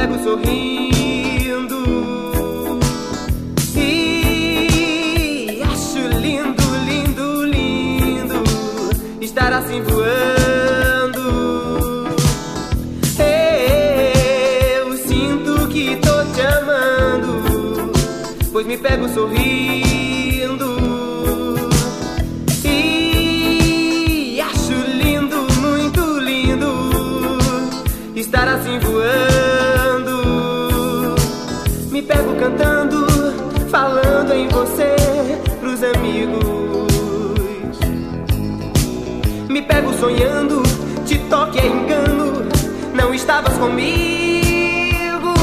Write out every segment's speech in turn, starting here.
pego sorrindo e acho lindo, lindo, lindo estar assim voando. Eu sinto que tô te amando, pois me pego sorrindo e acho lindo, muito lindo estar assim voando. Me pego cantando, falando em você pros amigos. Me pego sonhando, te toque é engano, não estavas comigo.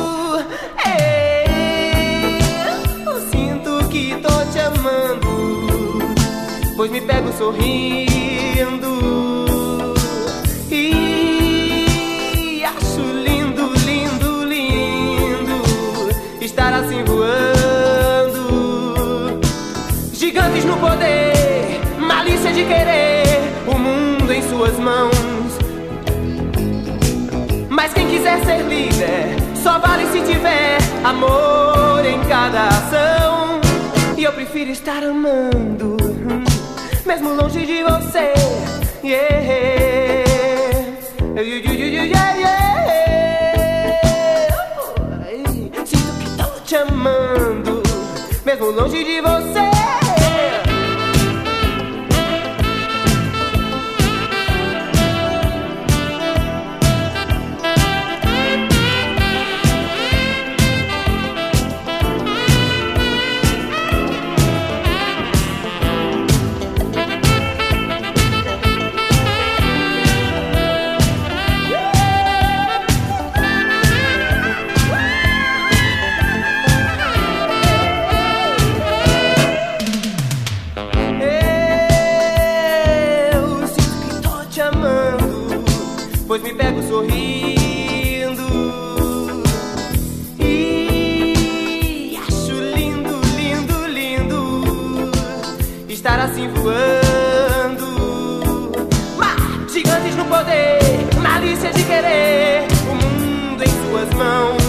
Eu sinto que tô te amando, pois me pego sorrindo e acho lindo, lindo, lindo estar assim voando. Gigantes no poder, malícia de querer o mundo em suas mãos. Mas quem quiser ser líder só vale se tiver amor em cada ação. E eu prefiro estar amando, mesmo longe de você. Yeah. Yeah, yeah. Sinto que tô te amando, mesmo longe de você. Pois me pego sorrindo e acho lindo, lindo, lindo estar assim voando. Gigantes no poder, malícia de querer o mundo em suas mãos.